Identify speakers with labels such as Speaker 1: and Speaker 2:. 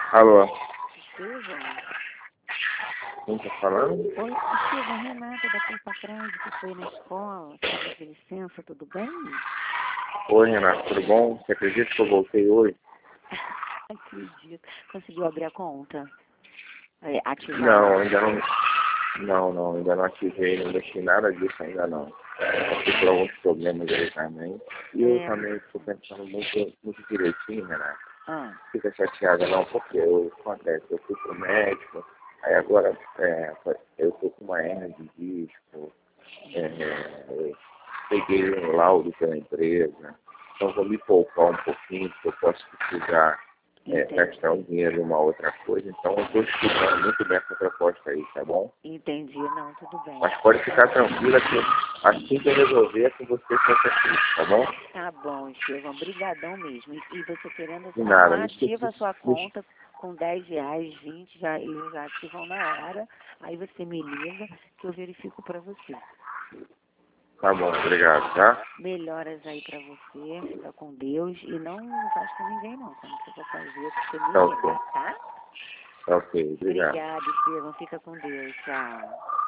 Speaker 1: Alô,
Speaker 2: Estevam?
Speaker 1: quem tá falando?
Speaker 2: Oi, Estevam, Renata da Poupa Crédito, que foi na escola, pediu de licença, tudo bem?
Speaker 1: Oi, Renato, tudo bom? Você acredita que eu voltei hoje?
Speaker 2: Acredito. Conseguiu abrir a conta? Ativar?
Speaker 1: Não, ainda não. Não, ainda não ativei, não mexi nada disso ainda não. Passei por alguns problemas aí também. E eu também estou pensando muito direitinho, Renato.
Speaker 2: Ah,
Speaker 1: Fica chateada não, porque acontece, eu fui pro médico, aí agora eu tô com uma hérnia de disco, eu peguei um laudo pela empresa, então vou me poupar um pouquinho, porque eu posso precisar gastar o dinheiro em uma outra coisa, então eu estou estudando muito bem essa proposta aí, tá bom?
Speaker 2: entendi. Não, tudo bem.
Speaker 1: Mas pode ficar tranquila que assim que eu resolver é com você que eu preciso, tá bom?
Speaker 2: Tá bom, Estevam, brigadão mesmo. E você querendo
Speaker 1: De nada, me
Speaker 2: ativa a sua
Speaker 1: esqueci.
Speaker 2: conta com R$ 10, 20, eles já ativam na hora. Aí você me liga que eu verifico para você.
Speaker 1: Tá bom, obrigado, tá?
Speaker 2: Melhoras aí pra você, fica com Deus e não faz com ninguém não. Quando você for fazer, você me
Speaker 1: Tá
Speaker 2: liga,
Speaker 1: ok.
Speaker 2: tá?
Speaker 1: Tá ok, obrigado.
Speaker 2: Obrigada, Estevam. Fica com Deus. Tchau.